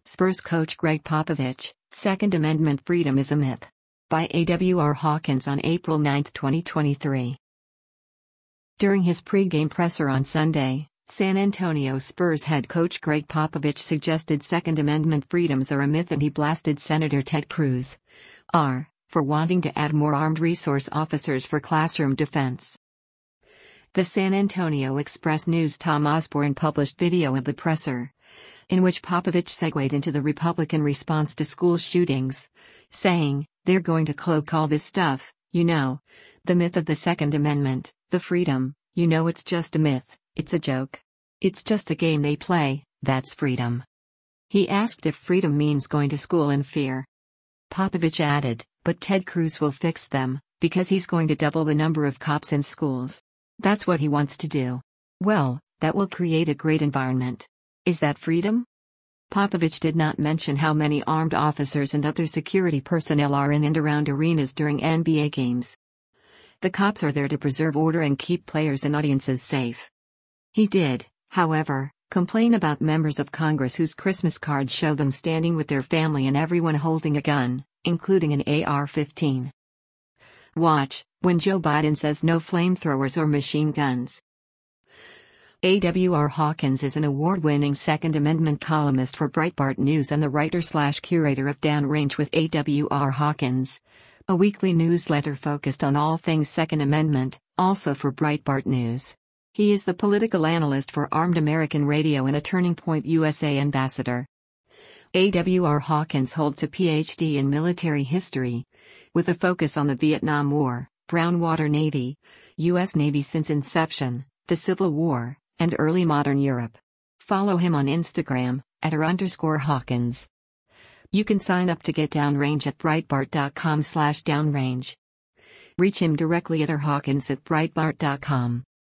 Spurs coach Greg Popovich, Second Amendment freedom is a myth. By A.W.R. Hawkins on April 9, 2023. During his pre-game presser on Sunday, San Antonio Spurs head coach Greg Popovich suggested Second Amendment freedoms are a myth, and he blasted Senator Ted Cruz, R., for wanting to add more armed resource officers for classroom defense. The San Antonio Express-News' Tom Osborne published video of the presser, in which Popovich segued into the Republican response to school shootings, saying, "They're going to call this stuff, the myth of the Second Amendment, the freedom, it's just a myth, it's a joke. It's just a game they play, that's freedom." He asked if freedom means going to school in fear. Popovich added, "But Ted Cruz will fix them, because he's going to double the number of cops in schools. That's what he wants to do. Well, that will create a great environment. Is that freedom?" Popovich did not mention how many armed officers and other security personnel are in and around arenas during NBA games. The cops are there to preserve order and keep players and audiences safe. He did, however, complain about members of Congress whose Christmas cards show them standing with their family and everyone holding a gun, including an AR-15. Watch, when Joe Biden says no flamethrowers or machine guns. A.W.R. Hawkins is an award-winning Second Amendment columnist for Breitbart News and the writer/curator of Downrange with A.W.R. Hawkins, a weekly newsletter focused on all things Second Amendment, also for Breitbart News. He is the political analyst for Armed American Radio and a Turning Point USA ambassador. A.W.R. Hawkins holds a Ph.D. in military history, with a focus on the Vietnam War, Brown Water Navy, U.S. Navy since inception, the Civil War, and early modern Europe. Follow him on Instagram, @r_Hawkins. You can sign up to get Downrange at Breitbart.com/downrange. Reach him directly at rhawkins@breitbart.com.